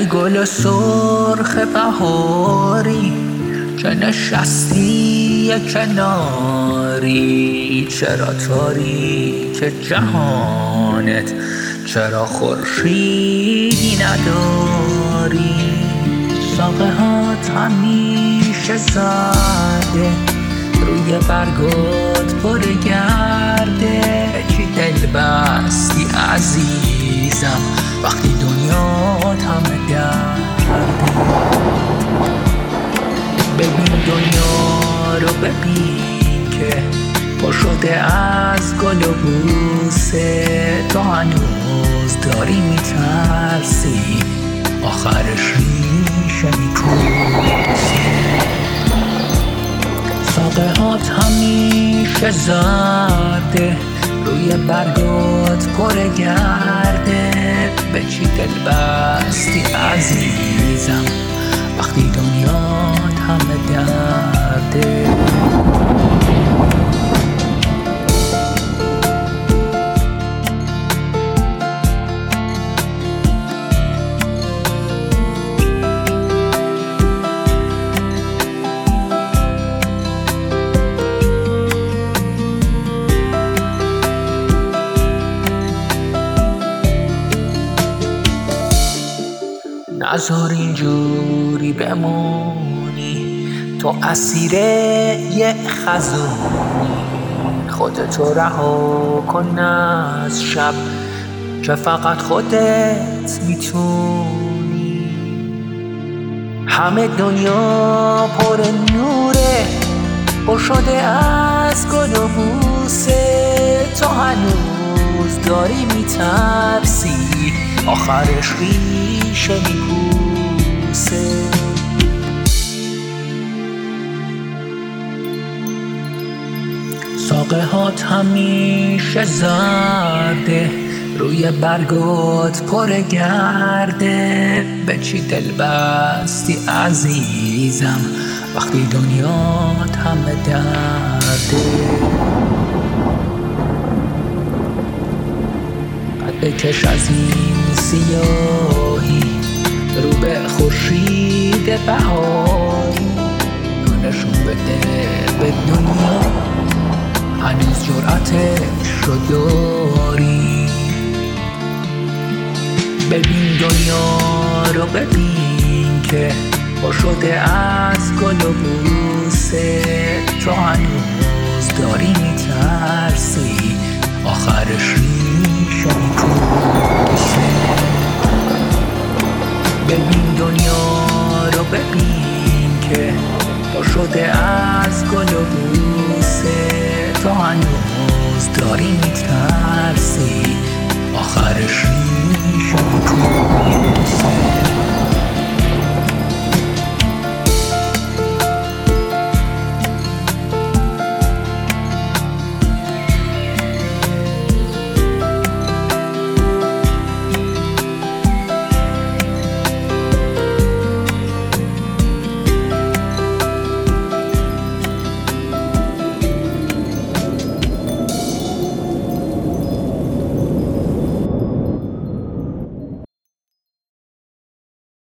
گل سرخ بهاری که نشستی کناری، چرا تاریک جهانت، چرا خورشیدی نداری؟ ساقه هات همیشه زرده، روی برگات پر گرده. چی دل بستی عزیزم وقتی دنیات همه درده؟ ببین دنیا رو ببین که پر شده از گل و بوسه. تو هنوز داری میترسی آخرش ریشه میپوسه. ساقه هات همیشه زرده، روی برگات پر گرده. به چی دل بستی عزیزم وقتی دنیات همه درده؟ نذار اینجوری بمونی تو اسیر یه خزونی. خودتو رها کن از شب که فقط خودت میتونی. همه دنیا پر نوره، پر شده از گل و بوسه. تو هنوز داری میترسی آخرش ریشه میپوسه. ساقه هات همیشه زرده، روی برگات پر گرده. به چی دل بستی عزیزم وقتی دنیات همه درده؟ بکش از این سیاهی رو به خورشید بهاری. نشون بده به دنیا هنوز جرأتش رو داری. ببین دنیا رو ببین که پر شده از گل و بوسه. تو هنوز داری میترسی آخرش ریشه میپوسه. ببین دنیا رو ببین که پر شده از گل و بوسه. تو هنوز داری میترسی آخرش ریشه میپوسه.